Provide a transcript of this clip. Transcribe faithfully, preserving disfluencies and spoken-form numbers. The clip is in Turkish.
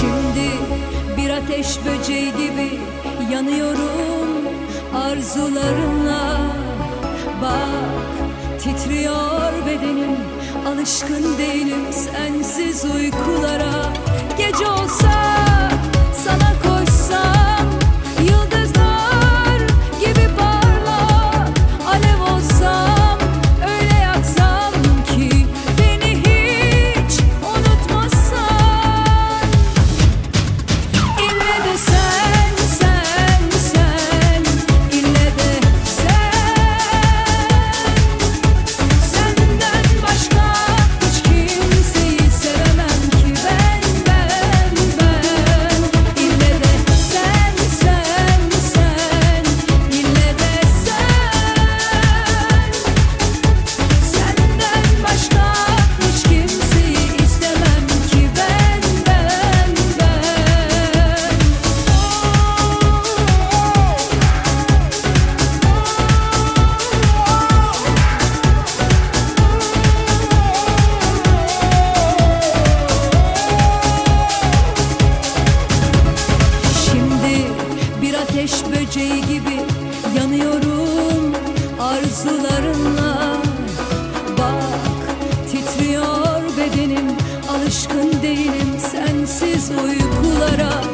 Şimdi bir ateş böceği gibi yanıyorum arzularınla. Bak titriyor bedenim, alışkın değilim sensiz uykulara. Gece olsa sana koşsam, yıldızlar gibi parla. Alev olsam öyle yaksam ki beni hiç unutmasan. İlle de sen, sen, sen, ille de sen. Senden başka hiç kimseyi sevemem ki ben, ben, ben. İlle de sen, sen, sen, ille de sen. Senden başka hiç kimseyi istemem ki ben, ben, ben. Şimdi bir ateş böceği gibi yanıyorum arzularınla. Bak titriyor bedenim, alışkın değilim sensiz uykulara.